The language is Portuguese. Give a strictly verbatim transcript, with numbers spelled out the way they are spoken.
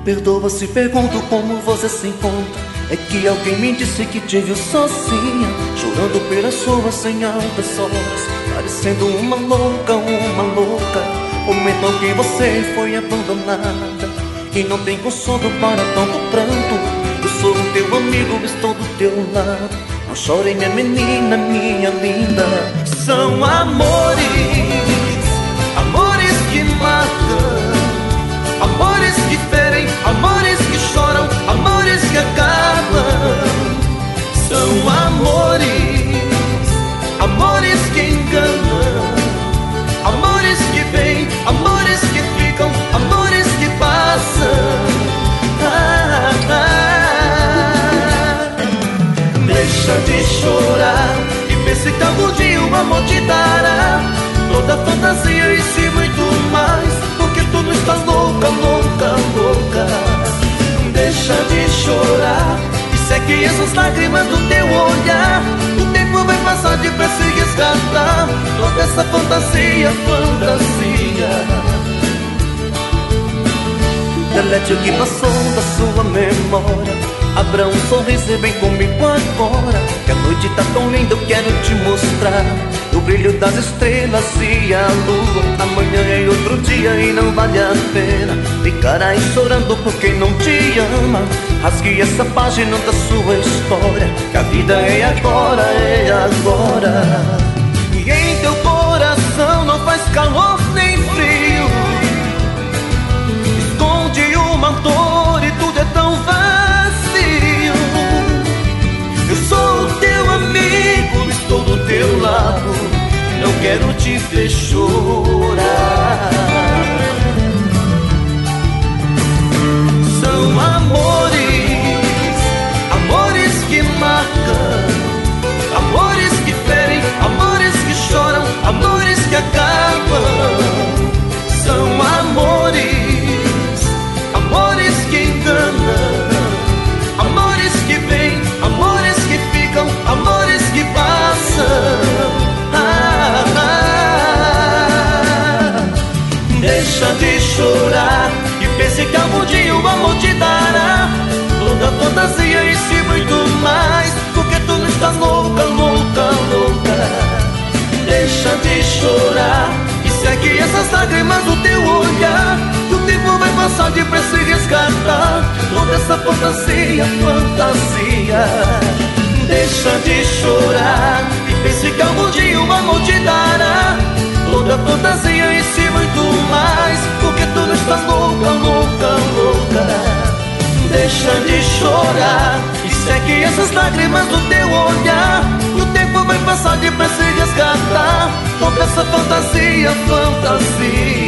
Perdoa se pergunto como você se encontra. É que alguém me disse que te viu sozinha, chorando pelas suas sem altas horas, parecendo uma louca, uma louca. Comentam que você foi abandonada e não tem consolo para tanto pranto. Eu sou o teu amigo, estou do teu lado. Não chore, minha menina, minha linda. São amores, amores que matam, amores que ferem, amores que choram, amores que acabam. São amores, amores que enganam, amores que vêm, amores que ficam, amores que passam. Ah, ah. Deixa de chorar e pense que algum dia o amor te dará toda a fantasia e se muito mais, porque tu não estás louca, louca, louca. Deixa de chorar e seque essas lágrimas do teu olhar. O tempo vai passar depressa e resgatar toda essa fantasia, fantasia. Delete o que passou da sua memória. Abra um sorriso e vem comigo agora, que a noite tá tão linda, eu quero te mostrar o brilho das estrelas e a lua. Amanhã é outro dia e não vale a pena ficar aí chorando por quem não te ama. Rasgue essa página da sua história, que a vida é agora, é agora. E em teu coração não faz calor nem frio, esconde uma dor e tudo é tão vazio. Eu sou o teu amigo, estou do teu lado, não quero te ver chorar. São amores, amores que marcam, amores que ferem, amores que choram, amores que acabam. São amores, amores que enganam, amores que vêm, amores que ficam, amores que passam. Ah, ah. Deixa de chorar e pense que algum dia o amor te dará toda a fantasia e se muito mais, porque tu não estás louca, louca, louca. Deixa de chorar e segue essas lágrimas do teu olhar. O tempo vai passar depressa e resgatar toda essa fantasia, fantasia. Deixa de chorar e pense que algum dia o amor te dará toda a fantasia e se muito mais, porque tu não estás louca, louca, louca. Deixa de chorar e segue essas lágrimas do teu olhar. E o tempo vai passar depressa e resgatar toda essa fantasia, fantasia.